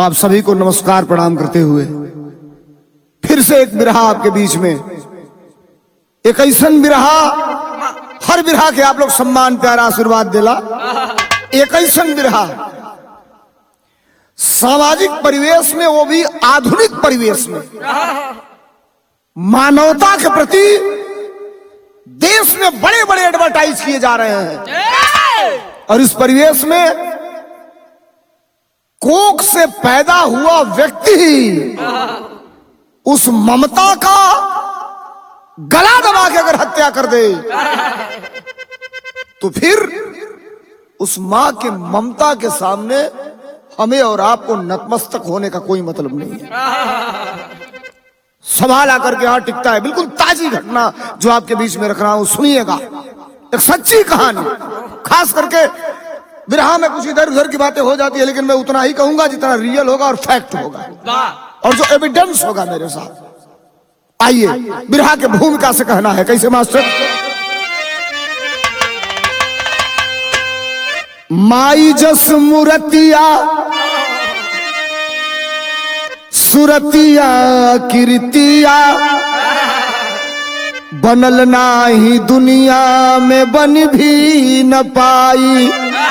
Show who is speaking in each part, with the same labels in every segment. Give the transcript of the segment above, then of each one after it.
Speaker 1: आप सभी को नमस्कार प्रणाम करते हुए फिर से एक बिरहा आपके बीच में, एक ऐसन बिरहा, हर बिरहा के आप लोग सम्मान प्यारा आशीर्वाद दिला। एक ऐसन बिरहा सामाजिक परिवेश में, वो भी आधुनिक परिवेश में, मानवता के प्रति देश में बड़े बड़े एडवर्टाइज किए जा रहे हैं। और इस परिवेश में कोख से पैदा हुआ व्यक्ति ही उस ममता का गला दबा के अगर हत्या कर दे तो फिर उस मां के ममता के सामने हमें और आपको नतमस्तक होने का कोई मतलब नहीं है। संभाल आकर के यहां टिकता है। बिल्कुल ताजी घटना जो आपके बीच में रख रहा हूं, सुनिएगा। एक सच्ची कहानी, खास करके बिरहा में कुछ इधर उधर की बातें हो जाती है, लेकिन मैं उतना ही कहूंगा जितना रियल होगा और फैक्ट होगा और जो एविडेंस होगा मेरे साथ। आइए बिरहा के भूमिका से कहना है। कैसे मास्टर? माई जस मुरतिया सुरतिया कीर्तिया बनल नाही दुनिया में बन भी न पाई।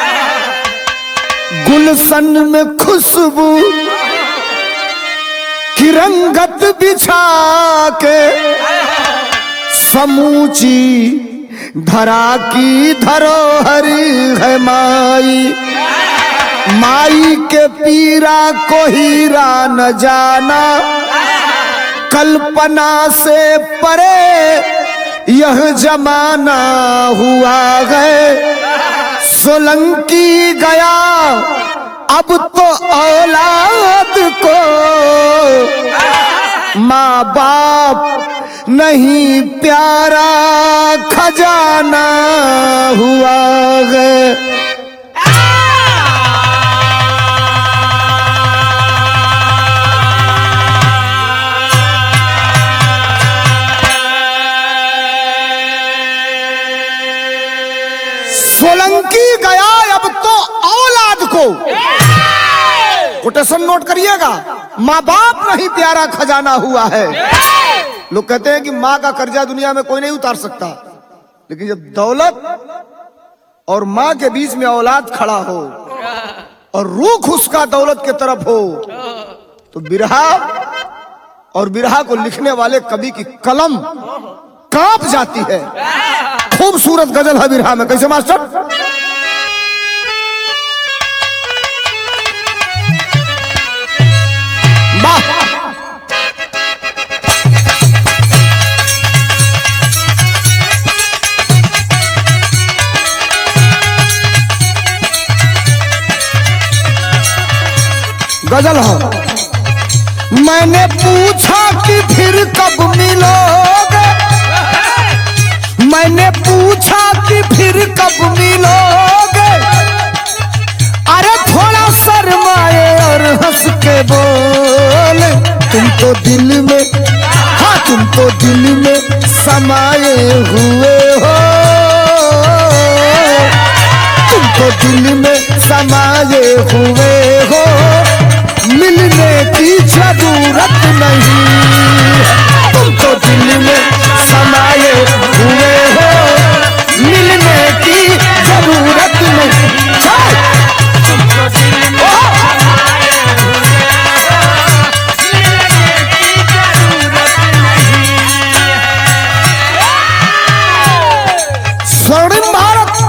Speaker 1: गुलशन में खुशबू की रंगत बिछा के समूची धरा की धरोहर है माई। माई के पीरा को हीरा न जाना, कल्पना से परे यह जमाना हुआ है। सोलंकी गया अब तो औलाद को माँ बाप नहीं प्यारा खजाना हुआ है। सोलंकी गया अब तो औलाद को, कोटेशन नोट करिएगा, माँ बाप नहीं प्यारा खजाना हुआ है। लोग कहते हैं कि माँ का कर्जा दुनिया में कोई नहीं उतार सकता, लेकिन जब दौलत और माँ के बीच में औलाद खड़ा हो और रुख उसका दौलत की तरफ हो तो बिरहा और बिरहा को लिखने वाले कवि की कलम कांप जाती है। खूबसूरत गजल है बिरहा में। कैसे मास्टर? वाह! गजल है। मैंने पूछा कि फिर कब मिलोगे, मैंने पूछा कि फिर कब मिलोगे। अरे थोड़ा शर्माए और हंस के बोले, तुम तो दिल में, हाँ तुम तो दिल में समाये हुए हो। तुम तो दिल में समाये हुए हो, मिलने की जरूरत नहीं। तुम तो दिल में समाये हुए हो, मिलने की जरूरत नहीं। तुम तो दिल में समाये हुए हो, मिलने की जरूरत नहीं। स्वर्णिम भारत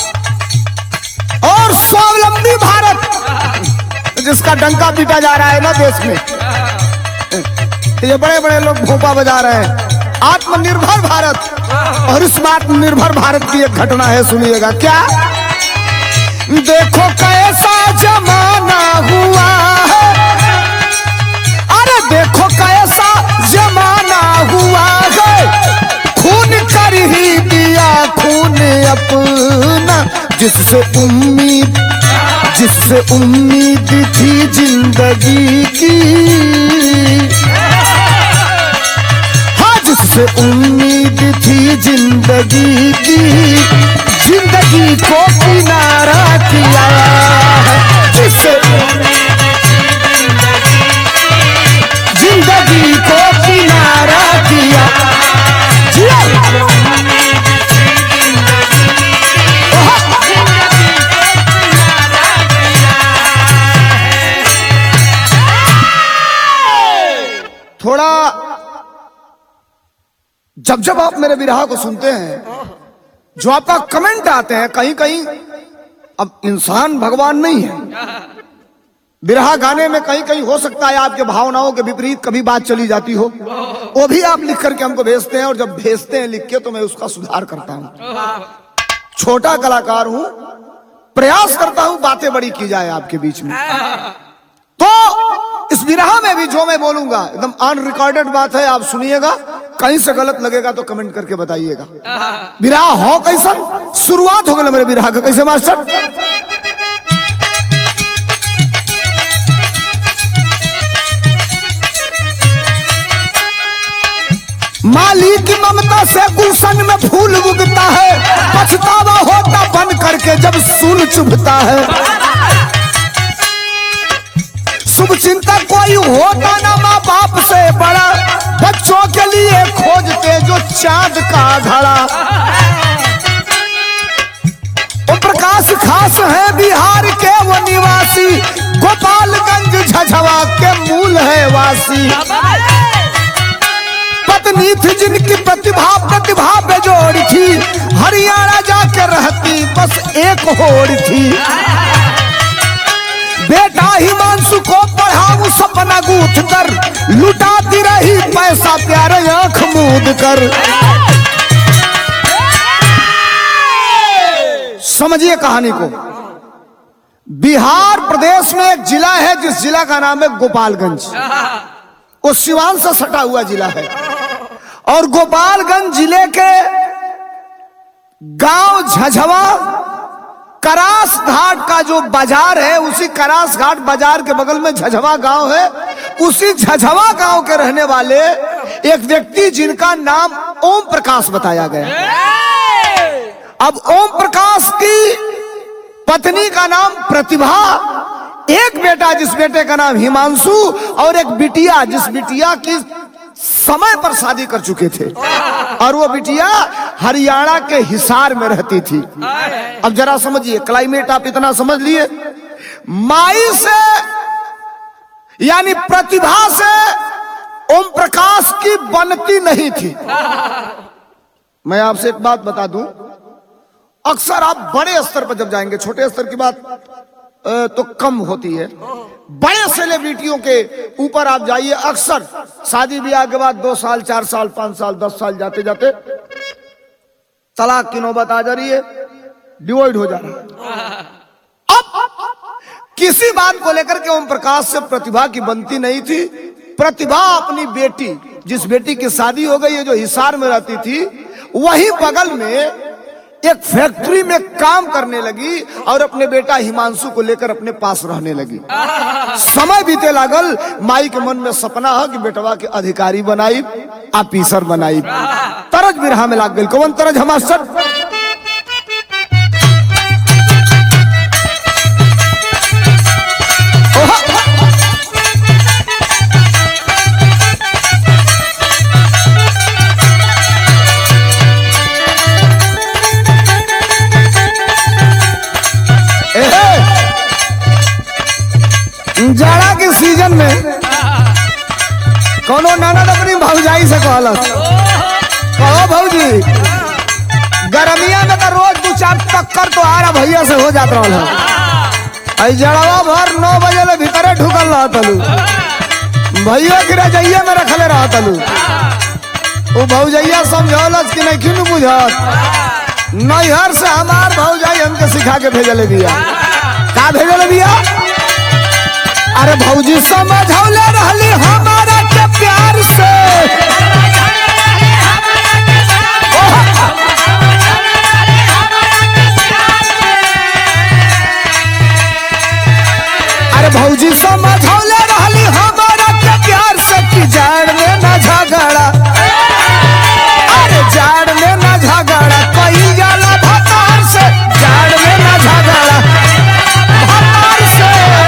Speaker 1: और स्वावलंबी भारत जिसका डंका पीटा जा रहा है ना देश में, ये बड़े बड़े लोग भोपा बजा रहे हैं। आत्मनिर्भर भारत, और इस आत्मनिर्भर भारत की एक घटना है, सुनिएगा। क्या? देखो कैसा जमाना हुआ है, अरे देखो कैसा जमाना हुआ है। खून कर ही दिया खून अपना, जिससे उम्मीद थी जिंदगी की, हाँ जिससे उम्मीद थी जिंदगी की, जिंदगी को किनारा किया है। जिससे थोड़ा जब जब आप मेरे विरह को सुनते हैं, जो आपका कमेंट आते हैं कहीं कहीं, अब इंसान भगवान नहीं है, विरह गाने में कहीं कहीं हो सकता है आपके भावनाओं के विपरीत कभी बात चली जाती हो, वो भी आप लिख करके हमको भेजते हैं, और जब भेजते हैं लिख के तो मैं उसका सुधार करता हूं। छोटा कलाकार हूं, प्रयास करता हूं बातें बड़ी की जाए आपके बीच में। तो इस विरह में भी जो मैं बोलूंगा एकदम अनरिकॉर्डेड बात है, आप सुनिएगा, कहीं से गलत लगेगा तो कमेंट करके बताइएगा। विरह हो कैसा, शुरुआत हो गई मेरे विरह का, कैसे मास्टर? माली की ममता से गुलशन में फूल उगता है, पछतावा होता बन करके जब सूल चुभता है। शुभ चिंता कोई होता ना माँ बाप से बड़ा, बच्चों के लिए खोजते जो चांद का घड़ा। ओम प्रकाश खास है बिहार के वो निवासी, गोपालगंज झझवा के मूल है वासी। पत्नी थी जिनकी प्रतिभा बेजोड़ थी, हरियाणा जाकर रहती बस एक होड़ थी। बेटा हिमांशु को पढ़ाऊं सपना गूंथ कर, लुटाती रही पैसा प्यारे आंख मूंद कर। समझिए कहानी को। बिहार प्रदेश में एक जिला है जिस जिला का नाम है गोपालगंज। वो सिवान से सटा हुआ जिला है, और गोपालगंज जिले के गांव झझवा करास घाट का जो बाजार है, उसी करास घाट बाजार के बगल में झझवा गांव है। उसी झझवा गांव के रहने वाले एक व्यक्ति जिनका नाम ओम प्रकाश बताया गया। अब ओम प्रकाश की पत्नी का नाम प्रतिभा, एक बेटा जिस बेटे का नाम हिमांशु, और एक बिटिया जिस बिटिया की समय पर शादी कर चुके थे, और वो बिटिया हरियाणा के हिसार में रहती थी। अब जरा समझिए, क्लाइमेट आप इतना समझ लिए। माई से यानी प्रतिभा से ओम प्रकाश की बनती नहीं थी। मैं आपसे एक बात बता दूं, अक्सर आप बड़े स्तर पर जब जाएंगे, छोटे स्तर की बात तो कम होती है, बड़े सेलिब्रिटियों के ऊपर आप जाइए, अक्सर शादी ब्याह के बाद 2 साल 4 साल 5 साल 10 साल जाते जाते तलाक की नौबत आ जा रही है, डिवोर्स हो जा रहा है। अब किसी बात को लेकर के ओम प्रकाश से प्रतिभा की बनती नहीं थी। प्रतिभा अपनी बेटी, जिस बेटी की शादी हो गई है, जो हिसार में रहती थी, वही बगल में एक फैक्ट्री में काम करने लगी, और अपने बेटा हिमांशु को लेकर अपने पास रहने लगी। समय बीते लागल, माई के मन में सपना है कि बेटवा के अधिकारी बनाई, ऑफिसर बनाई। तरज बिरहा में लाग गई। कौन तरज? हमार सर जाड़ा के सीजन में कोनो नाना अपनी भौजाई से कहलस, कहो भौजी, गर्मिया में तो रोज 2-4 टक्कर तो आ रहा भैया से हो जात रहा है। जड़वा भर 9 बजे ले भीतरे ढुकल रहा तलू, भैया की रजैया में रखले रहा तलू। वो भौजैया समझौलस कि नहीं क्यों बुझत, नैहर से हमार भौजाई हमके सिखा के भेजले दिया। का भेजले दिया? अरे भौजी समझौले रहली हमारा के प्यार से, अरे भौजी समझौले रहली हमारा के प्यार से, कि जाड़ में न झगड़ा, अरे जाड़ में न झगड़ा, कहीं जाला भतार से, जाड़ में न झगड़ा भतार से।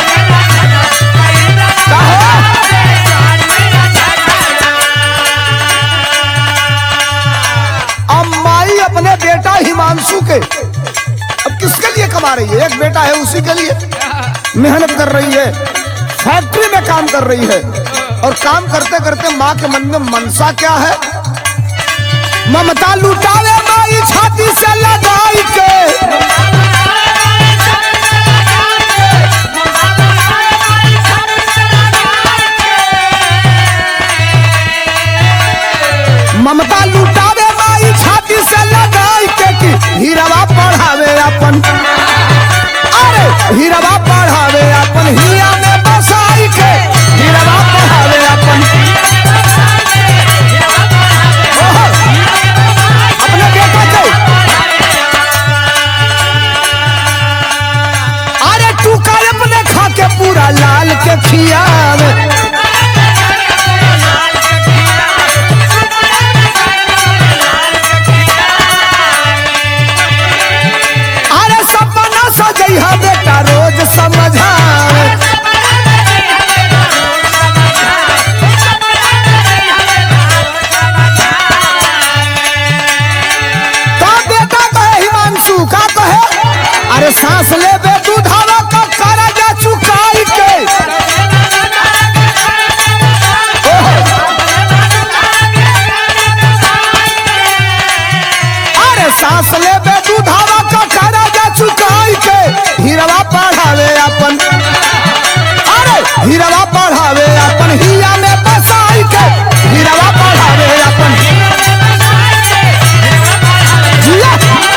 Speaker 1: अम्माई अपने बेटा हिमांशु के, अब किसके लिए कमा रही है? एक बेटा है, उसी के लिए मेहनत कर रही है, फैक्ट्री में काम कर रही है। और काम करते करते माँ के मन में मनसा क्या है? ममता लुटावे माई छाती से लगाई के, ममता लुटावे माई छाती से लगाई के कि हीरवा पढ़ावे अपन, अरे हीरवा पढ़ावे अपन हिया में बसाई के, हीरवा पढ़ावे अपन अपने बेटा के, अरे टूका अपने खा के पूरा लाल के खियावे, सजैहा बेटा रोज समझावे, तो बेटा कहे हिमांशु का कहे, अरे सांस ले बे दूधावा का कर्जा चुकाई के, अरे सांस ले बे दूधावा का कर्जा चुकाई के, हीरवा पढ़ावे अपन, अरे हीरवा पढ़ावे अपन हिया में बसाई के, हीरवा पढ़ावे अपन जिया।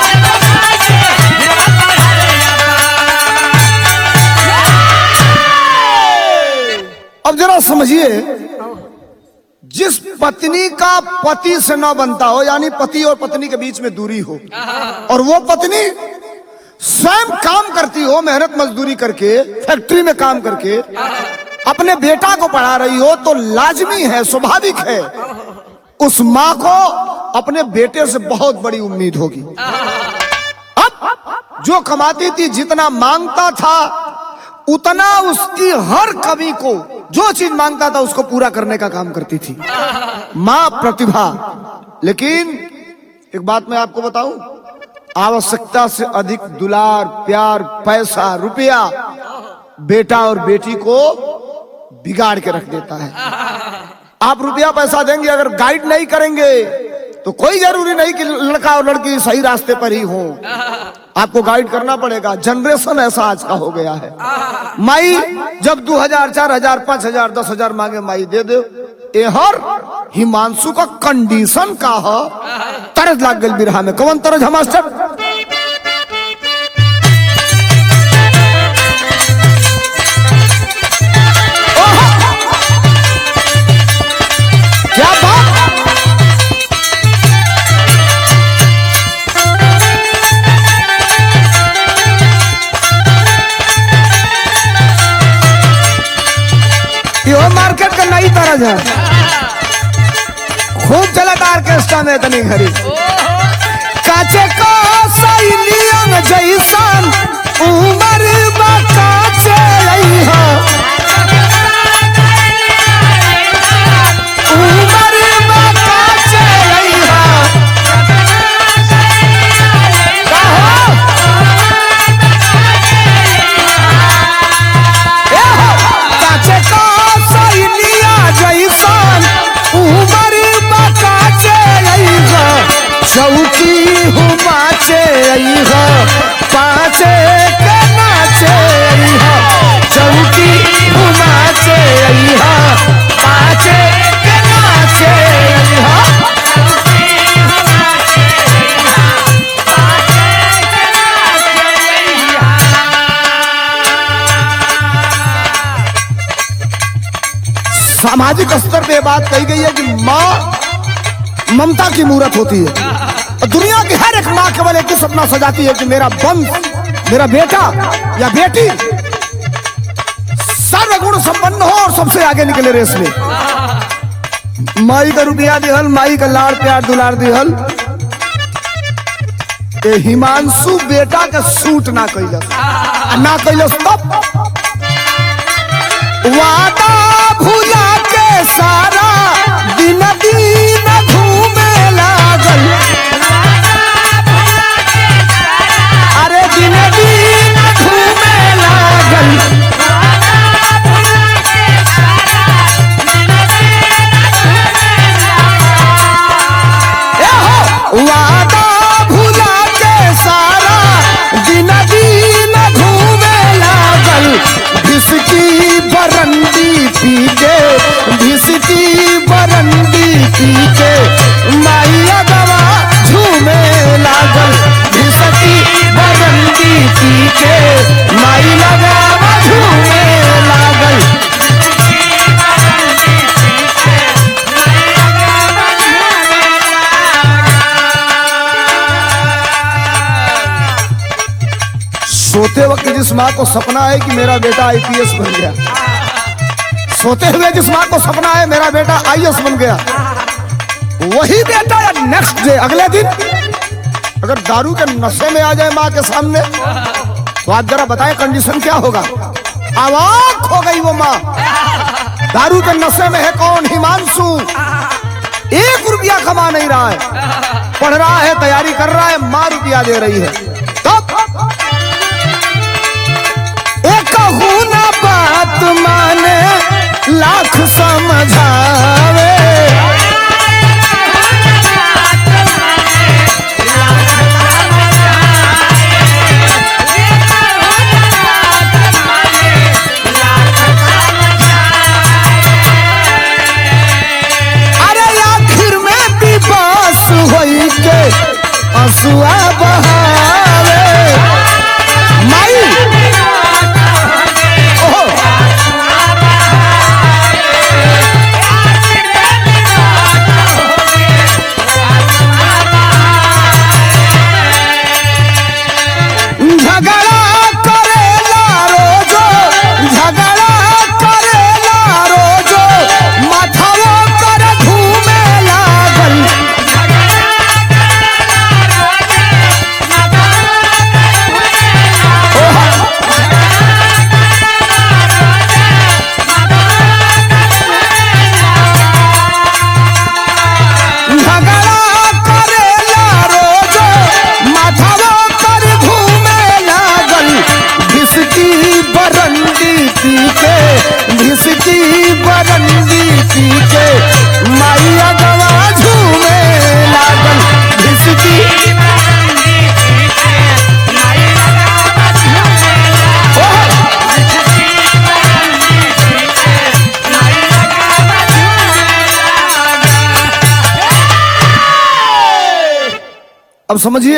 Speaker 1: अब जरा समझिए, जिस पत्नी का पति से न बनता हो, यानी पति और पत्नी के बीच में दूरी हो, और वो पत्नी स्वयं काम करती हो, मेहनत मजदूरी करके फैक्ट्री में काम करके अपने बेटा को पढ़ा रही हो, तो लाजमी है, स्वाभाविक है, उस माँ को अपने बेटे से बहुत बड़ी उम्मीद होगी। अब जो कमाती थी, जितना मांगता था, उतना उसकी हर कमी को, जो चीज मांगता था उसको पूरा करने का काम करती थी माँ प्रतिभा। लेकिन एक बात मैं आपको बताऊं, आवश्यकता से अधिक दुलार, प्यार, पैसा, रुपया बेटा और बेटी को बिगाड़ के रख देता है। आप रुपया पैसा देंगे, अगर गाइड नहीं करेंगे तो कोई जरूरी नहीं कि लड़का और लड़की सही रास्ते पर ही हो, आपको गाइड करना पड़ेगा। जनरेशन ऐसा आज का हो गया है। माई जब 2000, 4000, 5000, 10,000 मांगे, माई दे दो। हर हिमांशु का कंडीशन का हो, तरज लाग गल बिरहा में। कौन तरज है मास्टर? क्या बात! यो मार्केट का नई तरज है, खूब चलत ऑर्केस्ट्रा में इतनी घड़ी। काचे को सैलियन जैसन उमर काचे रही हो, उमर काचे रही हो, काचे को सैलिया जैसन उमर काचे रही हो, चौकी हुमाचे रही हो, पाचे के नाचे रही हो, चौकी हुमाचे रही हो, पाचे के नाचे रही हो। सामाजिक स्तर पे बात कही गई है कि माँ ममता की मूर्त होती है। और दुनिया की हर एक माँ केवल एक ही सपना सजाती है कि मेरा वंश, मेरा बेटा या बेटी सर्वगुण संपन्न हो और सबसे आगे निकले रेस में। माई का रुपया दिहल, माई का लाड़ प्यार दुलार दिहल, हिमांशु बेटा का सूट ना कैलस तब वादा भुला के सारा दिन दिन घूमे लागल, अरे दिन दिन घूमे लागल, जिस माँ को सपना है कि मेरा बेटा आईपीएस बन गया, सोते हुए जिस माँ को सपना है मेरा बेटा आईएएस बन गया, वही बेटा या नेक्स्ट डे अगले दिन अगर दारू के नशे में आ जाए माँ के सामने, तो आप जरा बताएं कंडीशन क्या होगा। अवाक हो गई वो माँ। दारू के नशे में है कौन? हिमांशु 1 रुपया कमा नहीं रहा है, पढ़ रहा है, तैयारी कर रहा है, माँ रुपया दे रही है। तब एक ना बात माने लाख समझावे, हंसुआ बहावे माई। झगड़ा करेला रोजो, झगड़ा करेला रोजो, माथाओ कर घूमे लागल। घिसकी बरंडी पी के माइया गवा झूमे लागल, घिसकी बरंडी पी के माइया गवा झूमे लागल, घिसकी बरंडी पी के माइया गवा झूमे लागल। अब समझिए,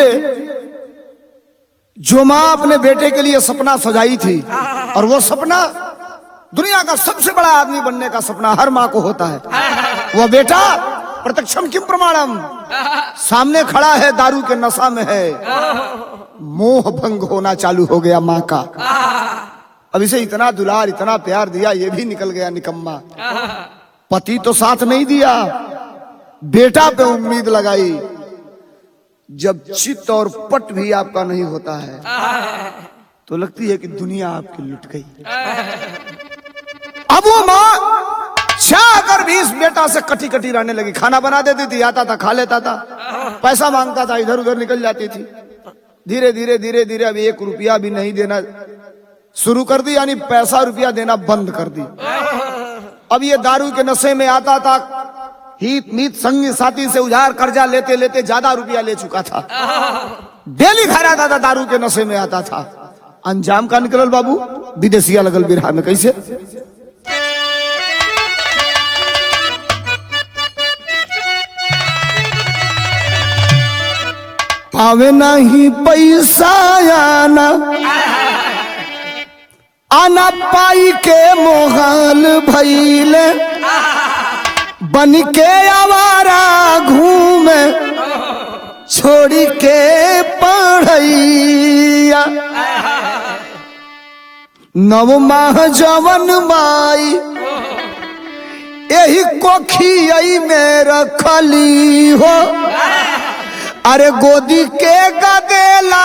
Speaker 1: जो माँ अपने बेटे के लिए सपना सजाई थी, और वो सपना दुनिया का सबसे बड़ा आदमी बनने का सपना हर माँ को होता है, वो बेटा प्रत्यक्षम किम प्रमाणम सामने खड़ा है, दारू के नशा में है, मोह भंग होना चालू हो गया माँ का। अब इसे इतना दुलार, इतना प्यार दिया, ये भी निकल गया निकम्मा। पति तो साथ नहीं दिया, बेटा पे उम्मीद लगाई। जब चित्त और पट भी आपका नहीं होता है तो लगती है कि दुनिया आपकी लुट गई। अब वो माँ चाहकर भी इस बेटा से कटी कटी रहने लगी। खाना बना देती थी, आता था, खा लेता था, पैसा मांगता था, इधर उधर निकल जाती थी। धीरे धीरे धीरे धीरे अब 1 रुपया भी नहीं देना शुरू कर दी, यानी पैसा रुपया देना बंद कर दी। अब ये दारू के नशे में आता था, हित मीत संगी साथी से उधार कर्जा लेते लेते ज्यादा रुपया ले चुका था। डेली खा रहा था, दारू के नशे में आता था। अंजाम का निकलल बाबू, विदेशिया लगल बिरहा में। कैसे? पावे नहीं पैसा आना पाई के मोहाल भइले, बन के आवारा घूमे छोड़ी के पढ़ैया। 9 माह जवन माई यही कोखियाई में रखली हो, अरे गोदी के गदेला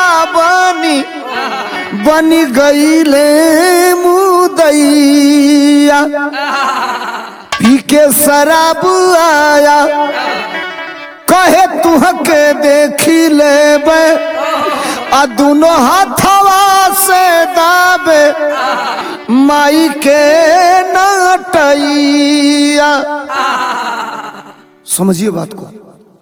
Speaker 1: बनी गईले मुदैया। पी के शराब आया कहे तुहके देखी लेबे, आ दोनों हाथवा से दाबे माई के नटैया। समझिए बात को।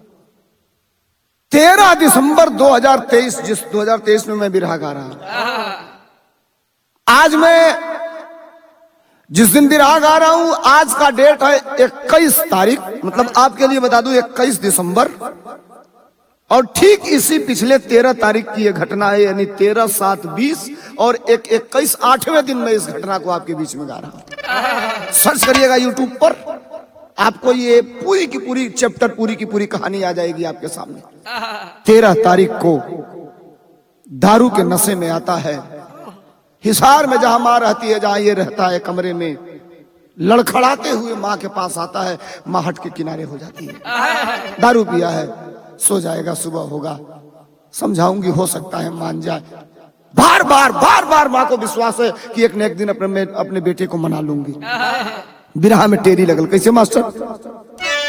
Speaker 1: 13 दिसंबर 2023, जिस 2023 में मैं बिरहा गा रहा हूं, आज मैं जिस दिन बिरहा गा रहा हूं, आज का डेट है 21 तारीख, मतलब आपके लिए बता दूं 21 दिसंबर। और ठीक इसी पिछले 13 तारीख की यह घटना है, यानी 13/7/20 और 21 8वें दिन में इस घटना को आपके बीच में गा रहा हूं। सर्च करिएगा यूट्यूब पर, आपको ये पूरी की पूरी चैप्टर, पूरी की पूरी कहानी आ जाएगी आपके सामने। 13 तारीख को दारू के नशे में आता है, हिसार में जहां माँ रहती है, जहां ये रहता है कमरे में, लड़खड़ाते हुए माँ के पास आता है, माँ हट के किनारे हो जाती है। दारू पिया है, सो जाएगा, सुबह होगा, समझाऊंगी, हो सकता है मान जाए। बार बार माँ को विश्वास है कि एक न एक दिन अपने बेटे को मना लूंगी। बिरहा में टेरी लगल। कैसे मास्टर?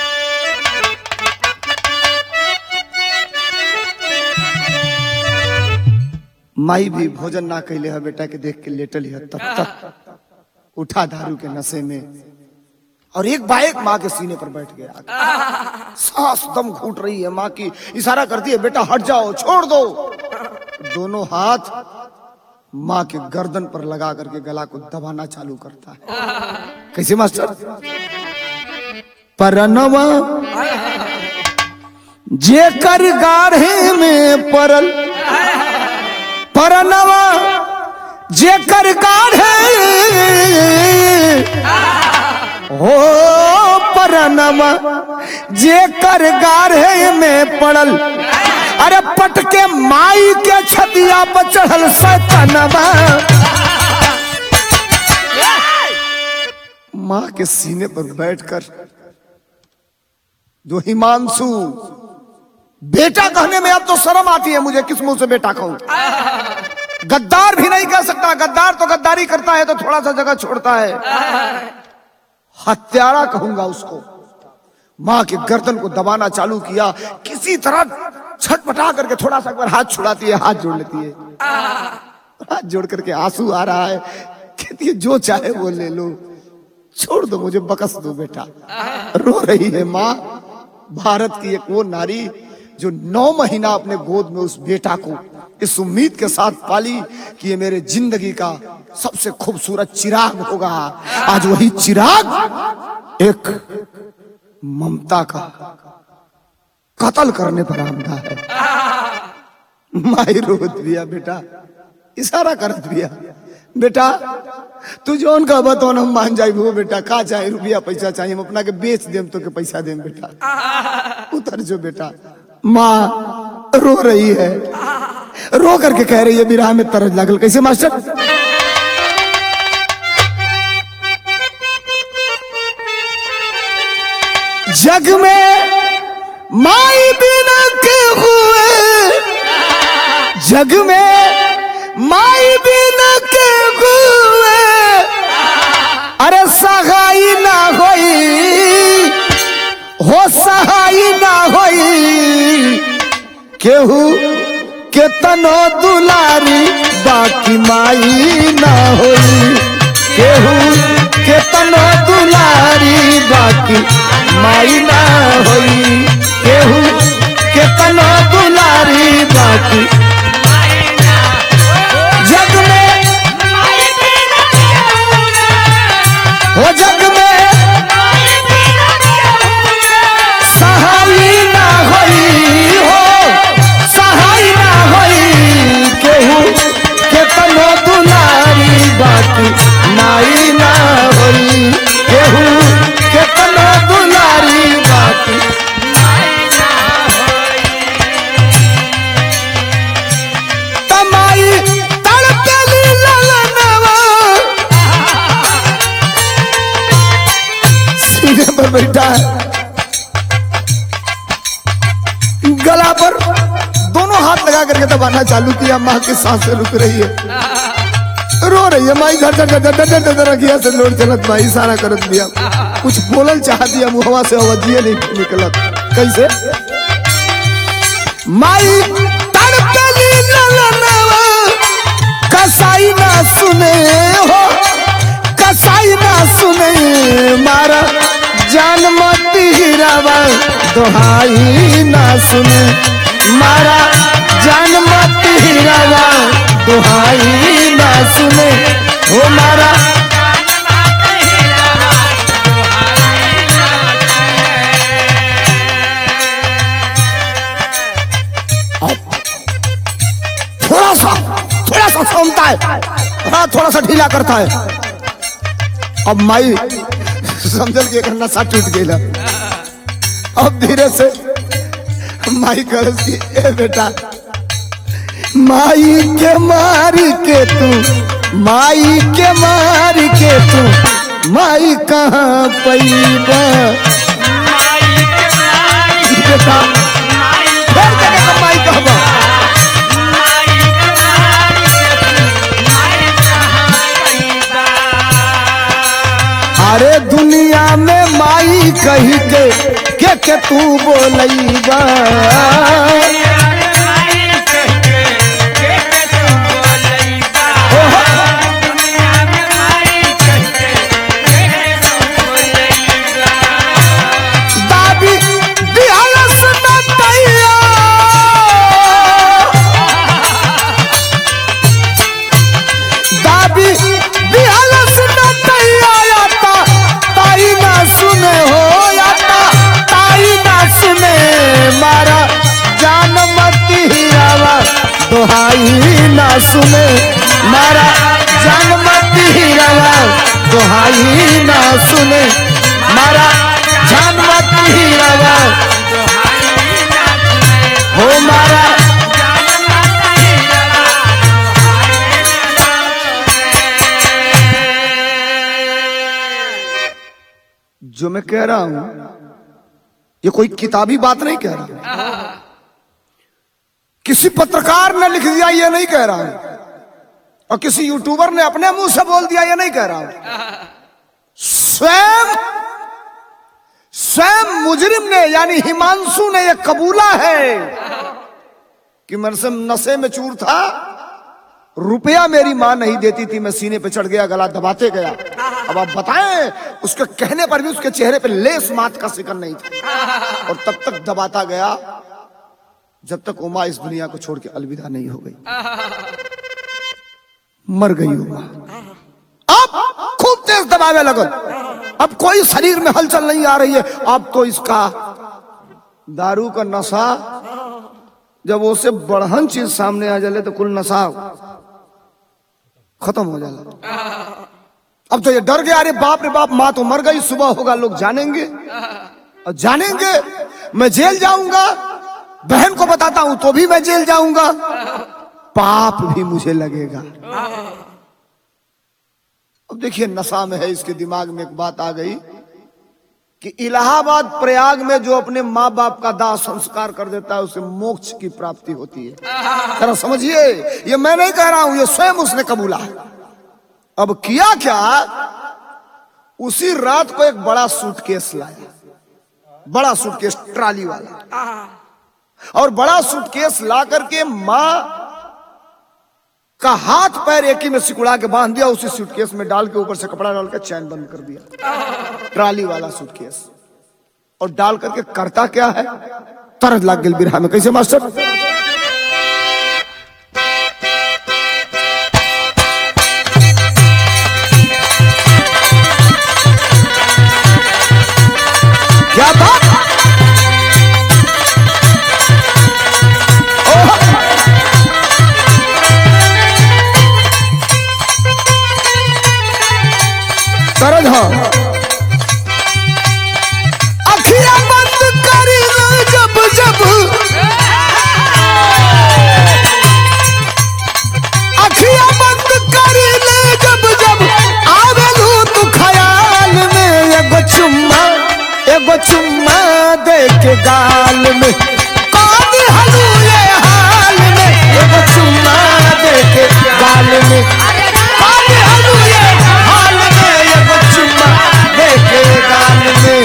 Speaker 1: माई भी भोजन ना कैले है, बेटा के देख के लेटल है, तब तक उठा दारू के नशे में और एक बाइक माँ के सीने पर बैठ गया। सांस दम घूट रही है, माँ की इशारा करती है, बेटा हट जाओ, छोड़ दो। दोनों हाथ माँ के गर्दन पर लगा करके गला को दबाना चालू करता है। कैसे मास्टर? परनवा जेकर गाढ़े में परल, परनवा जेकर गाढ़े हो, परनवा जेकर गाढ़े में पड़ल, अरे पटके माई के छतिया पर चढ़ल सैतनवा। माँ के सीने पर बैठकर जो हिमांशु बेटा कहने में अब तो शर्म आती है मुझे, किस मुंह से बेटा कहूं? गद्दार भी नहीं कह सकता, गद्दार तो गद्दारी करता है तो थोड़ा सा जगह छोड़ता है। हत्यारा कहूंगा उसको। मां के गर्दन को दबाना चालू किया, किसी तरह छटपटा करके थोड़ा सा एक बार हाथ छुड़ाती है, हाथ जोड़ लेती है, हाथ जोड़ करके आंसू आ रहा है, कहती है जो चाहे वो ले लो, छोड़ दो मुझे, बकस दो बेटा। रो रही है माँ। भारत की एक वो नारी जो 9 महीना अपने गोद में उस बेटा को इस उम्मीद के साथ पाली कि ये मेरे जिंदगी का सबसे खूबसूरत चिराग होगा, आज वही चिराग एक ममता का कत्ल करने पर आमदा है। माई रोत दिया, बेटा इशारा कर दिया, बेटा तू जौन का बतौन हम मान जाए वो, बेटा का चाहे रुपया पैसा चाहिए, हम अपना के बेच देम तो के पैसा देम, बेटा उतर जो बेटा। माँ रो रही है, रो करके कह रही है, बिरहा में तरज लागल। कैसे मास्टर? जग में माई बिना के हुए, जग में माई बिना के हुए, अरे सहाई ना होई हो, सहाई ना होई, केहू के तनो दुलारी बाकी माई ना होई, केहू के तनो दुलारी बाकी माई ना होई, केहू के तनो दुलारी बाकी। जग में हो, जग में सहाई ना होई हो, सहाई ना होई, केहू के तनो दुलारी बाकी माई ना होई, केहू के तनो दुलारी बाकी माई ना होई। तमाई तड़पेली ललनवा, सीने पर बैठा है, गला पर दोनों हाथ लगा करके दबाना चालू किया। माँ की सांसें रुक रही है, रो रही है। माई घर रखिया से लोट चलत, माई सारा करत दिया, कुछ बोलल चाह दिया, मुहवा से आवाजिए नहीं निकलत। कैसे? माई तड़पेली ललनवा, कसाई ना सुने हो, कसाई ना सुने, मारा जान मती हीरावा, दोहाई ना सुने, मारा जान मती हीरावा, दोहाई ना सुने, हो मारा थोड़ा सा सोमता है, हाँ थोड़ा सा ढीला करता है। अब माई समझल के नशा टूट गया। अब धीरे से माई कहती है, ए बेटा माई के मारी के तू माई के मार के तू माई कहाँ पैबा बेटा फिर जगह माई कहबा अरे दुनिया में माई कही के तू बोलैबा दोहाई ना सुने मारा जानमती रवा दोहाई ना सुने मारा जानमती रवा हो मारा जो मैं कह रहा हूं ये कोई किताबी बात नहीं कह रहा, किसी पत्रकार ने लिख दिया ये नहीं कह रहा हूं, और किसी यूट्यूबर ने अपने मुंह से बोल दिया ये नहीं कह रहा हूं। स्वयं मुजरिम ने यानी हिमांशु ने ये कबूला है कि मेरे नशे में चूर था, रुपया मेरी मां नहीं देती थी, मैं सीने पे चढ़ गया, गला दबाते गया। अब आप बताएं, उसके कहने पर भी उसके चेहरे पे लेस मात का सिकन नहीं था, और तब तक दबाता गया जब तक उमा इस दुनिया को छोड़ के अलविदा नहीं हो गई। मर गई उमा, अब खूब तेज दबावे लगल, अब कोई शरीर में हलचल नहीं आ रही है। अब तो इसका दारू का नशा, जब उसे बढ़हन चीज सामने आ जाए तो कुल नशा खत्म हो जाला। अब तो ये डर गया, अरे बाप रे बाप, माँ तो मर गई, सुबह होगा लोग जानेंगे, और जानेंगे मैं जेल जाऊंगा, बहन को बताता हूं तो भी मैं जेल जाऊंगा, पाप भी मुझे लगेगा। अब देखिए नशा में है, इसके दिमाग में एक बात आ गई कि इलाहाबाद प्रयाग में जो अपने माँ बाप का दाह संस्कार कर देता है उसे मोक्ष की प्राप्ति होती है। जरा समझिए, ये मैं नहीं कह रहा हूं, ये स्वयं उसने कबूला है। अब किया क्या, उसी रात को एक बड़ा सूटकेस लाया, बड़ा सूटकेस ट्राली वाला, और बड़ा सूटकेस ला करके मां का हाथ पैर एक ही में सिकुड़ा के बांध दिया, उसी सूटकेस में डाल के ऊपर से कपड़ा डाल के चैन बंद कर दिया, ट्राली वाला सूटकेस, और डाल करके करता क्या है, तरज लाग गई बिरहा में। कैसे मास्टर? क्या बात, तरज हाँ, अखियां बंद करी जब जब, अखियां बंद करी जब जब आवेलू तू ख्याल में, एगो चुम्मा दे के गाल में, कौन हलू ये हाल में, एगो चुम्मा दे के गाल में, कौन हलू ये हाल में, एगो चुम्मा दे के गाल में।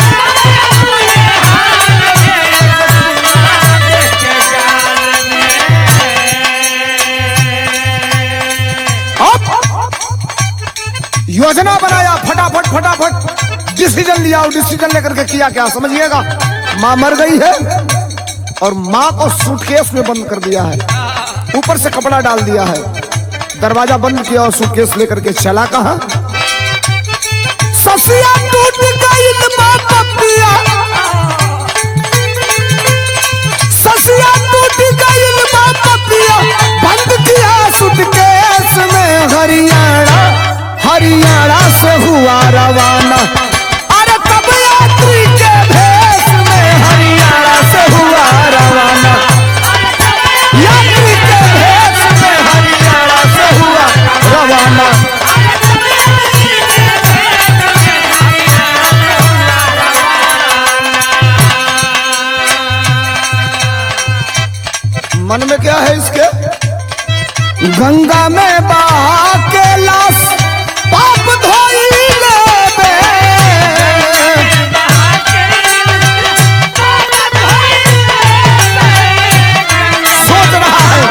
Speaker 1: योजना बनाया, फटाफट फटाफट डिसीजन लिया, और डिसीजन लेकर के किया क्या समझिएगा, मां मर गई है और मां को सूटकेस में बंद कर दिया है, ऊपर से कपड़ा डाल दिया है, दरवाजा बंद किया और सूटकेस लेकर के चला कहां, ससिया टूट गई मां पपिया, ससिया टूट गई मां पपिया, बंद किया सूटकेस में, हरियाणा से हुआ रवाना, अरे तब यात्री के भेष में, हरियाणा से हुआ रवाना, यात्री के भेष में, हरियाणा से हुआ रवाना। मन में क्या है इसके? गंगा में बहा के लाश पाप धोई लेबे। सोच रहा है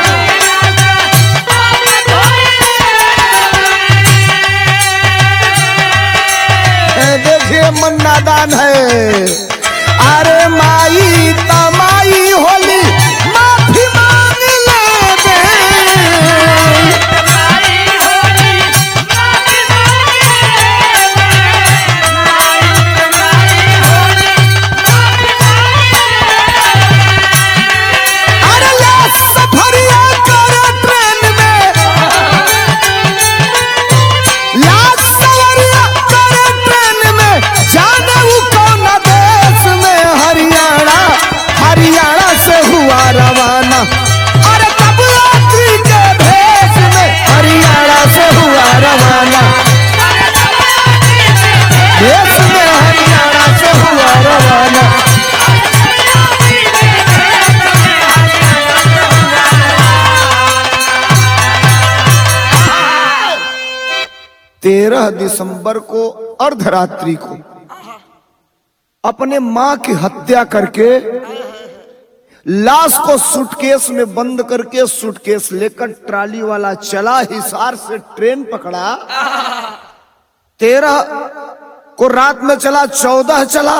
Speaker 1: देखिए मन नादान है। अरे माई तमाई होली माफी मांग लेबे। अरे लाश सफरिया करे ट्रेन में, लाश सफरिया करे ट्रेन में, जाने वो कौन देश में। हरियाणा हरियाणा से हुआ रवाना। अरे तब यात्री के भेष में हरियाणा से हुआ रवाना। देश में हरियाणा से हुआ रवाना। 13 दिसंबर को अर्धरात्रि को अपने मां की हत्या करके लाश को सूटकेस में बंद करके सूटकेस लेकर ट्राली वाला चला, हिसार से ट्रेन पकड़ा। 13 को रात में चला, 14 चला,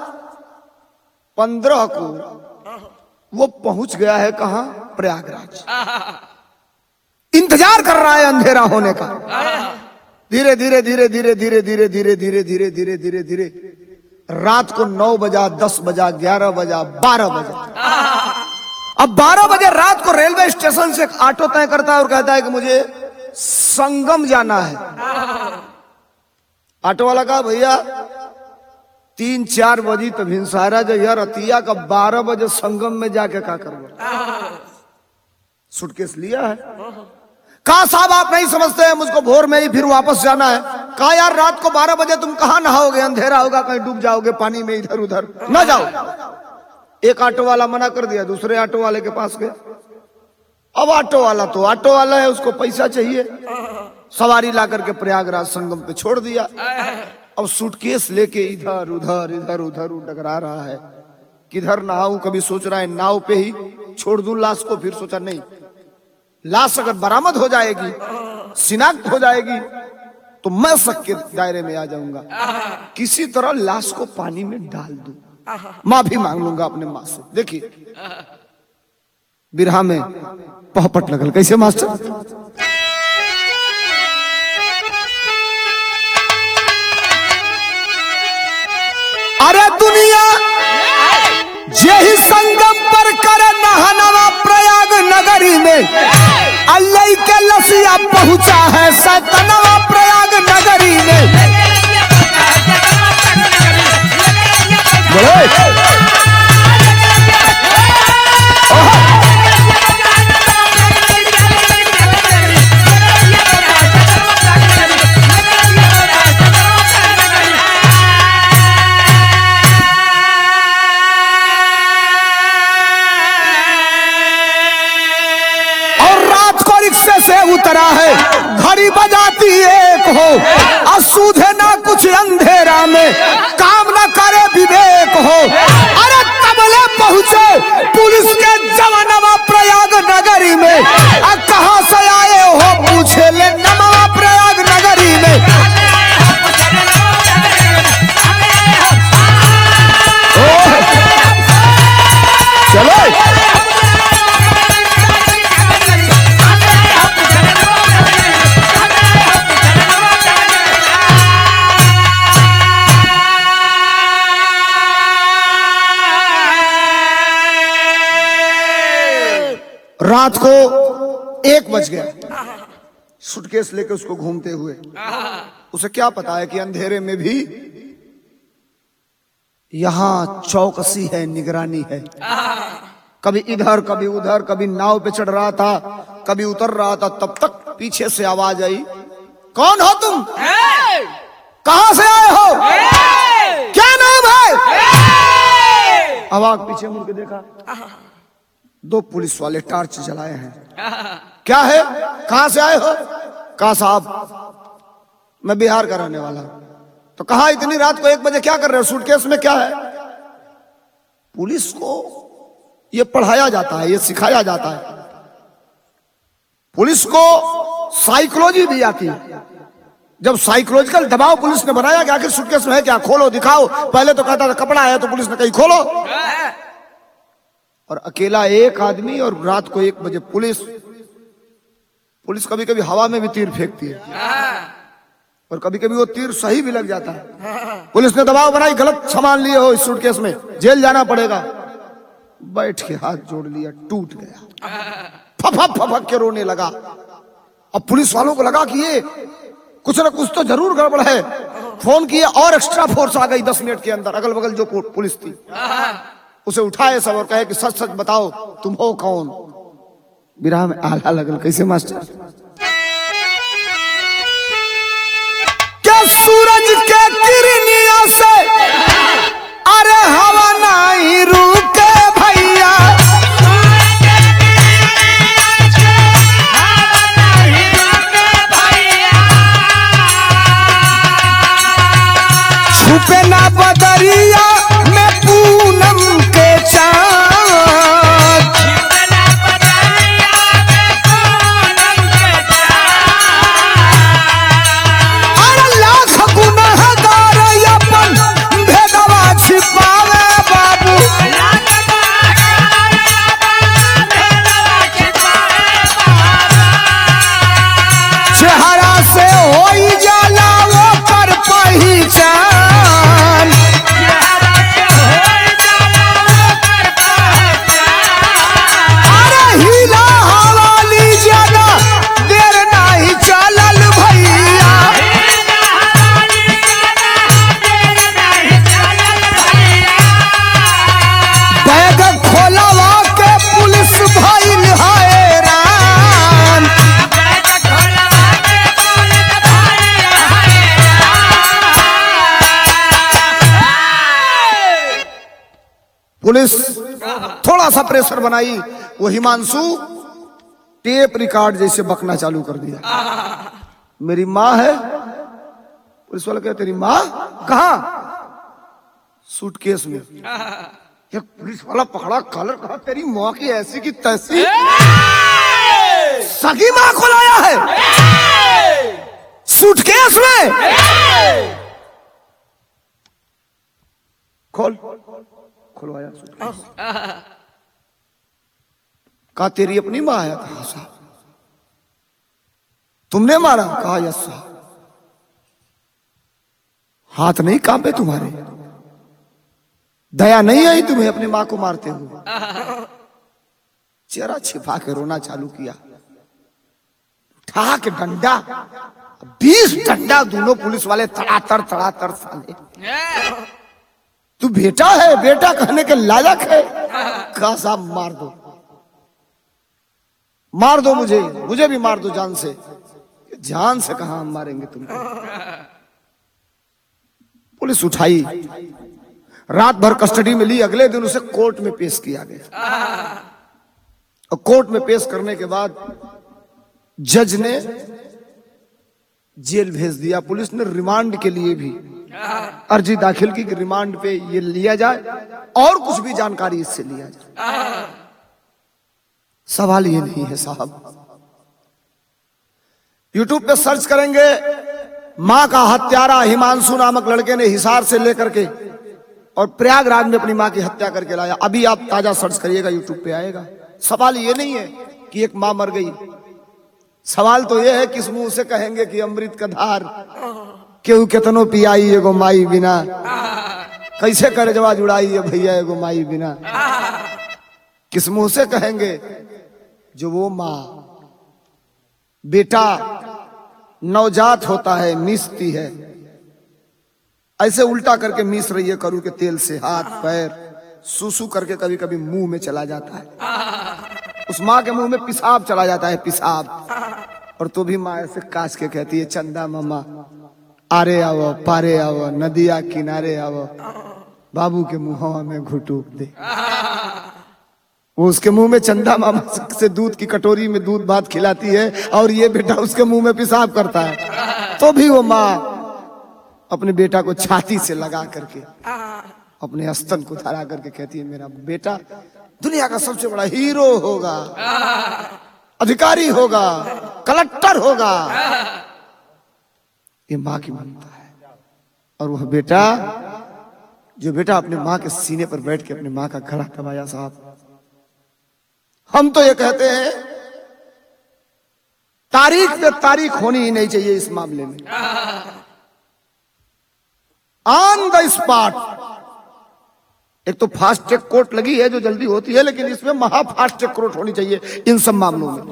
Speaker 1: 15 को वो पहुंच गया है कहां? प्रयागराज। इंतजार कर रहा है अंधेरा होने का। धीरे धीरे धीरे धीरे धीरे धीरे धीरे धीरे धीरे धीरे धीरे धीरे रात को 9 बजा, 10 बजा, 11 बजा, 12 बजा। अब 12 बजे रात को रेलवे स्टेशन से एक ऑटो तय करता है और कहता है कि मुझे संगम जाना है। ऑटो वाला कहा भैया 3-4 बजी तो भिनसारा जगह रतिया का 12 बजे संगम में जाके क्या करोगे? सूटकेस लिया है। कहा साहब आप नहीं समझते हैं, मुझको भोर में ही फिर वापस जाना है। कहा यार रात को 12 बजे तुम कहां नहाओगे? अंधेरा होगा, कहीं डूब जाओगे पानी में, इधर उधर न जाओ। एक ऑटो वाला मना कर दिया, दूसरे ऑटो वाले के पास गया। अब ऑटो वाला तो ऑटो वाला है, उसको पैसा चाहिए। सवारी ला करके प्रयागराज संगम पे छोड़ दिया। अब सूटकेस लेके इधर उधर इधर उधर डगरा रहा है, किधर नहाऊं। कभी सोच रहा है नाव पे ही छोड़ दूं लाश को, फिर सोचा नहीं, लाश अगर बरामद हो जाएगी, शिनाख्त हो जाएगी तो मैं शक के दायरे में आ जाऊंगा। किसी तरह लाश को पानी में डाल दूं, माफी मांग लूंगा अपने मां से। देखिए बिरहा में पहपट लगल कैसे मास्टर। अरे दुनिया यही संगम पर करे नहानवा प्रयाग नगरी में, अल्लाह के लसिया पहुंचा है सैतनवा प्रयाग नगरी में। से उतरा है घड़ी बजाती एक हो, असूधे ना कुछ अंधेरा में, काम ना करे विवेक हो। अरे तबले पहुंचे पुलिस के जवानवा प्रयाग नगरी में, कहां से आए हो पूछे ले नमवा प्रयाग नगरी में। चलो रात को 1 बज गया, सूटकेस लेके उसको घूमते हुए। उसे क्या पता है कि अंधेरे में भी यहां चौकसी है, निगरानी है। कभी इधर कभी उधर, कभी नाव पे चढ़ रहा था, कभी उतर रहा था, तब तक पीछे से आवाज आई, कौन हो तुम? कहां से आए हो? क्या नाम है? आवाज पीछे मुड़ के देखा, दो पुलिस वाले टार्च जलाए हैं। क्या है, कहां से आए हो? कहा साहब मैं बिहार का रहने वाला हूं। तो कहा इतनी रात को 1 बजे क्या कर रहे हो? सूटकेस में क्या है? पुलिस को ये पढ़ाया जाता है, ये सिखाया जाता है। पुलिस को साइकोलॉजी दी जाती है। जब साइकोलॉजिकल दबाव पुलिस ने बनाया कि आखिर सूटकेस में है क्या, खोलो दिखाओ। पहले तो कहता था कपड़ा है, तो पुलिस ने कही खोलो। और अकेला एक आदमी, और रात को 1 बजे पुलिस कभी कभी हवा में भी तीर फेंकती है, और कभी कभी वो तीर सही भी लग जाता है। पुलिस ने दबाव बनाई, गलत सामान लिए हो इस सूटकेस में, जेल जाना पड़ेगा। बैठ के हाथ जोड़ लिया, टूट गया, फफक फफक के रोने लगा। अब पुलिस वालों को लगा कि ये कुछ ना कुछ तो जरूर गड़बड़ है। फोन किया और एक्स्ट्रा फोर्स आ गई 10 मिनट के अंदर। अगल बगल जो पुलिस थी उसे उठाए सब और कहे कि सच सच बताओ तुम हो कौन? विराह में आला लगल। कैसे मास्टर? क्या सूरज के किरनिया से अरे हवा नहीं रुके भैया, छुपे ना बदरिया में पूनम के चाँद, अरे लाख गुनहगार अपन भेदवा छिपावे बाबू, चेहरा से होई जाला वो पर पहचान, अरे हिला हवाली ज्यादा देर नहीं चलल भैया, बैग खोलवा के पुलिस भइल हैरान, पुलिस थोड़ा सा प्रेशर बनाई, वो हिमांशु टेप रिकॉर्ड जैसे बकना चालू कर दिया। मेरी माँ है? पुलिस वाला कहते तेरी माँ कहाँ? सूटकेस में। ये पुलिस वाला पकड़ा कॉलर, कहा तेरी माँ की ऐसी की तैसी सगी माँ को लाया है सूटकेस में? खोल, खुलवाया सूटकेस। कहा तेरी अपनी माँ है? कहा साहब। तुमने मारा? कहा यस साहब। हाथ नहीं कांपे तुम्हारे? दया नहीं आई तुम्हें अपनी माँ को मारते हुए? चेहरा छिपा के रोना चालू किया। उठा के डंडा, 20 डंडा दोनों पुलिस वाले तड़ातर साले। तू बेटा है, बेटा कहने के लायक है? कहा साहब मार दो, मार दो, मुझे भी मार दो जान से। जान से कहां हम मारेंगे तुमको? पुलिस उठाई, रात भर कस्टडी में ली। अगले दिन उसे कोर्ट में पेश किया गया, और कोर्ट में पेश करने के बाद जज ने जेल भेज दिया। पुलिस ने रिमांड के लिए भी अर्जी दाखिल की कि रिमांड पे ये लिया जाए और कुछ भी जानकारी इससे लिया जाए। सवाल ये नहीं है साहब, यूट्यूब पे सर्च करेंगे, मां का हत्यारा हिमांशु नामक लड़के ने हिसार से लेकर के और प्रयागराज में अपनी मां की हत्या करके लाया। अभी आप ताजा सर्च करिएगा, यूट्यूब पे आएगा। सवाल ये नहीं है कि एक मां मर गई, सवाल तो ये है किस मुंह से कहेंगे कि अमृत का धार केहू केतनो पियाई एगो माई बिना, कैसे करे जवा जुड़ाई है भैया एगो माई बिना। किस मुंह से कहेंगे जो वो माँ बेटा नवजात होता है, मिसती है, ऐसे उल्टा करके मिस रही है करू के तेल से, हाथ पैर सूसू करके कभी कभी मुंह में चला जाता है। उस माँ के मुंह में पिसाब चला जाता है, पिसाब। और तो भी माँ ऐसे काश के कहती है, चंदा मामा आरे आवो, पारे आवो, नदिया किनारे आवो, बाबू के मुंह में घुटूक दे। वो उसके मुंह में चंदा मामा से दूध की कटोरी में दूध भात खिलाती है और ये बेटा उसके मुंह में पेशाब करता है, तो भी वो माँ अपने बेटा को छाती से लगा करके अपने स्तन को धरा करके कहती है मेरा बेटा दुनिया का सबसे बड़ा हीरो होगा, अधिकारी होगा, कलेक्टर होगा। ये माँ की ममता है। और वह बेटा जो बेटा अपने माँ के सीने पर बैठ के अपने माँ का गला दबाया, साहब हम तो ये कहते हैं तारीख पे तारीख होनी ही नहीं चाहिए इस मामले में। ऑन द स्पॉट, एक तो फास्ट ट्रैक कोर्ट लगी है जो जल्दी होती है, लेकिन इसमें महा फास्ट ट्रैक कोर्ट होनी चाहिए इन सब मामलों में।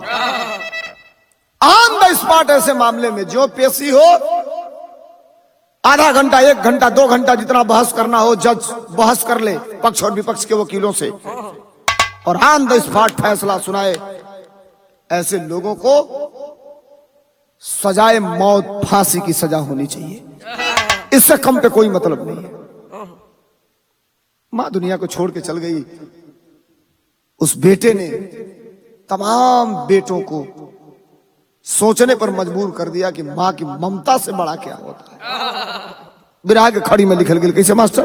Speaker 1: ऑन द स्पॉट ऐसे मामले में जो पेशी हो, आधा घंटा, 1 घंटा, 2 घंटा जितना बहस करना हो जज बहस कर ले पक्ष और विपक्ष के वकीलों से, और ऑन द स्पॉट फैसला सुनाए। ऐसे लोगों को सजाए मौत, फांसी की सजा होनी चाहिए, इससे कम पे कोई मतलब नहीं है। मां दुनिया को छोड़ के चल गई, उस बेटे ने तमाम बेटों को सोचने पर मजबूर कर दिया कि मां की ममता से बड़ा क्या होता है। विराह के खड़ी में लिखल गई कैसे मास्टर,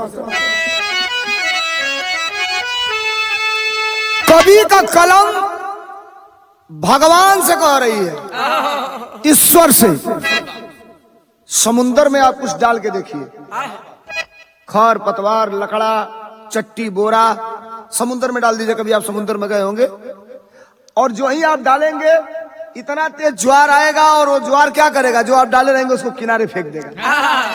Speaker 1: कवि का कलम भगवान से कह रही है, ईश्वर से। समुंदर में आप कुछ डाल के देखिए, खर पतवार, लकड़ा, चट्टी, बोरा समुंदर में डाल दीजिए। कभी आप समुंदर में गए होंगे, और जो ही आप डालेंगे इतना तेज ज्वार आएगा, और वो ज्वार क्या करेगा, जो आप डाले रहेंगे उसको किनारे फेंक देगा।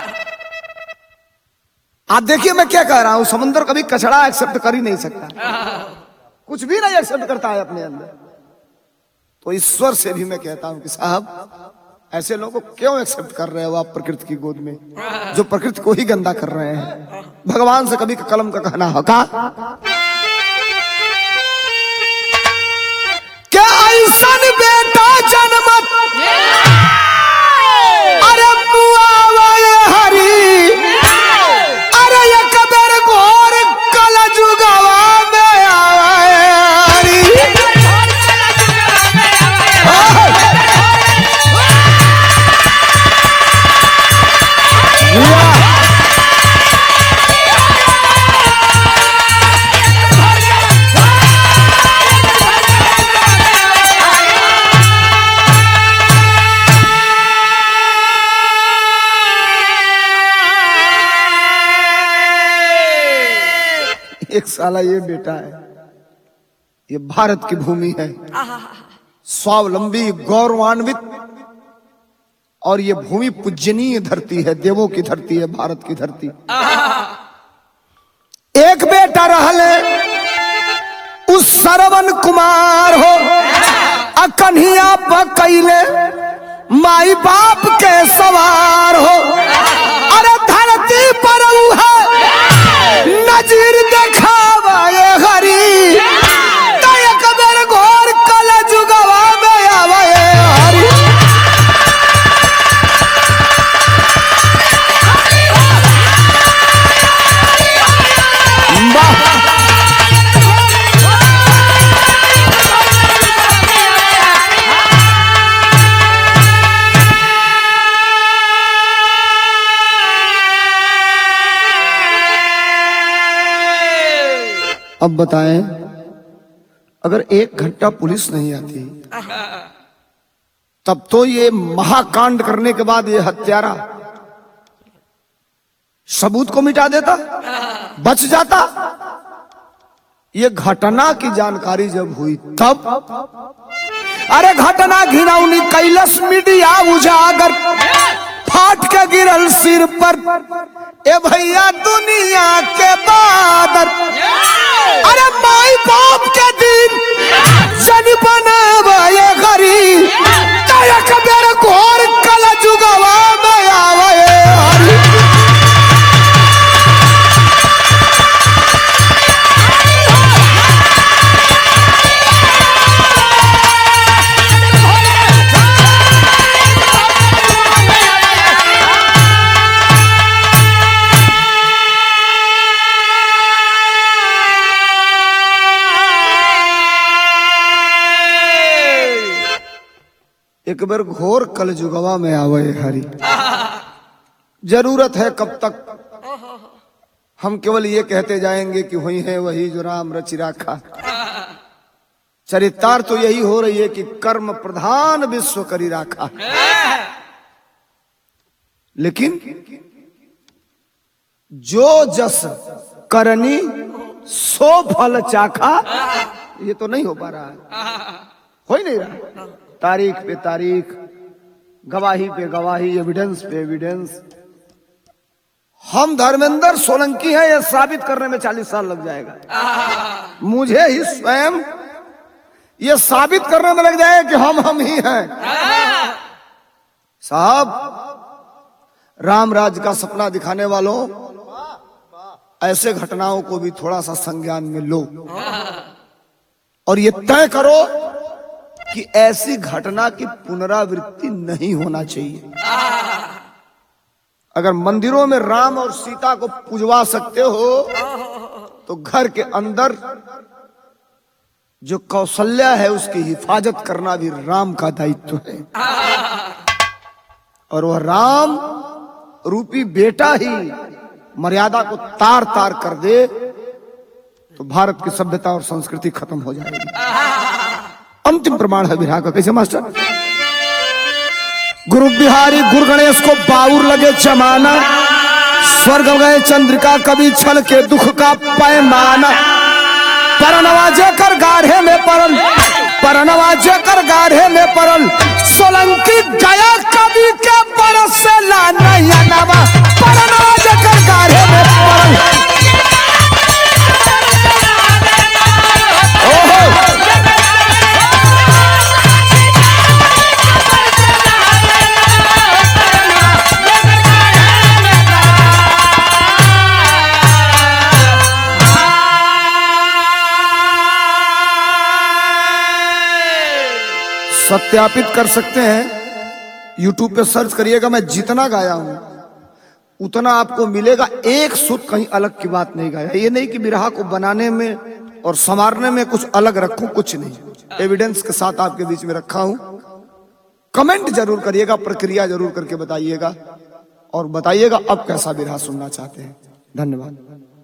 Speaker 1: आप देखिए मैं क्या कह रहा हूं, समुंदर कभी कचड़ा एक्सेप्ट कर ही नहीं सकता, कुछ भी नहीं एक्सेप्ट करता है अपने अंदर। तो ईश्वर से भी मैं कहता हूं कि साहब ऐसे लोगों को क्यों एक्सेप्ट कर रहे हो आप प्रकृति की गोद में, जो प्रकृति को ही गंदा कर रहे हैं। भगवान से कभी कलम का कहना होगा क्या ऐसा बेटा जन्मत, अरे बुआ हरी, अरे ये कबर घोर कल जुगावा में आवारी। एक साला ये बेटा है, ये भारत की भूमि है, स्वावलंबी, गौरवान्वित, और ये भूमि पूजनीय धरती है, देवों की धरती है, भारत की धरती। एक बेटा रहले उस सरवन कुमार हो, अकन्हिया पकैले माई बाप के सवार हो। अरे धरती पर है नजीर दिखावा ये हरी, तयक बेर घोर कल जुगवा में आवा ये हरी। अब बताएं, अगर 1 घंटा पुलिस नहीं आती तब तो ये महाकांड करने के बाद ये हत्यारा सबूत को मिटा देता, बच जाता। ये घटना की जानकारी जब हुई तब, अरे घटना घिनौनी कैलस मीडिया उजागर, फाट के गिरल सिर पर ए भैया दुनिया के बादर। अरे माई बाप के दिन जन बनावे गरी, तयक बेर घोर कल जुगवा में आवे हरी। एक बार घोर कलजुगवा में आवे हरि। जरूरत है कब तक हम केवल ये कहते जाएंगे कि हुई है वही जो राम रचि राखा। चरितार्थ तो यही हो रही है कि कर्म प्रधान विश्व करी राखा। लेकिन जो जस करनी सो फल चाखा, ये तो नहीं हो पा रहा है, हो ही नहीं रहा। तारीख पे तारीख, गवाही पे गवाही, एविडेंस पे एविडेंस। हम धर्मेंद्र सोलंकी हैं, यह साबित करने में 40 साल लग जाएगा। मुझे ही स्वयं यह साबित करने में लग जाए कि हम ही हैं। साहब, राम राज्य का सपना दिखाने वालों, ऐसे घटनाओं को भी थोड़ा सा संज्ञान में लो और ये तय करो कि ऐसी घटना की पुनरावृत्ति नहीं होना चाहिए। अगर मंदिरों में राम और सीता को पूजवा सकते हो तो घर के अंदर जो कौशल्या है उसकी हिफाजत करना भी राम का दायित्व है। और वह राम रूपी बेटा ही मर्यादा को तार तार कर दे तो भारत की सभ्यता और संस्कृति खत्म हो जाएगी। अंतिम प्रमाण है विरह का। कैसे मास्टर? गुरु बिहारी गुरु गणेश को बाउर लगे जमाना, स्वर्ग गए चंद्रिका कभी छल के दुख का पैमाना। परनवाजे कर गाढ़े में परल, परनवाजे कर गाढ़े में परल, सोलंकी गया कभी के बरस से लाना या नवा। परनवाजे कर गाढ़े में परल। सत्यापित कर सकते हैं, YouTube पे सर्च करिएगा। मैं जितना गाया हूं उतना आपको मिलेगा। एक सुत कहीं अलग की बात नहीं गाया। ये नहीं कि बिरहा को बनाने में और संवारने में कुछ अलग रखूं, कुछ नहीं, एविडेंस के साथ आपके बीच में रखा हूं। कमेंट जरूर करिएगा, प्रक्रिया जरूर करके बताइएगा और बताइएगा अब कैसा बिरहा सुनना चाहते हैं। धन्यवाद।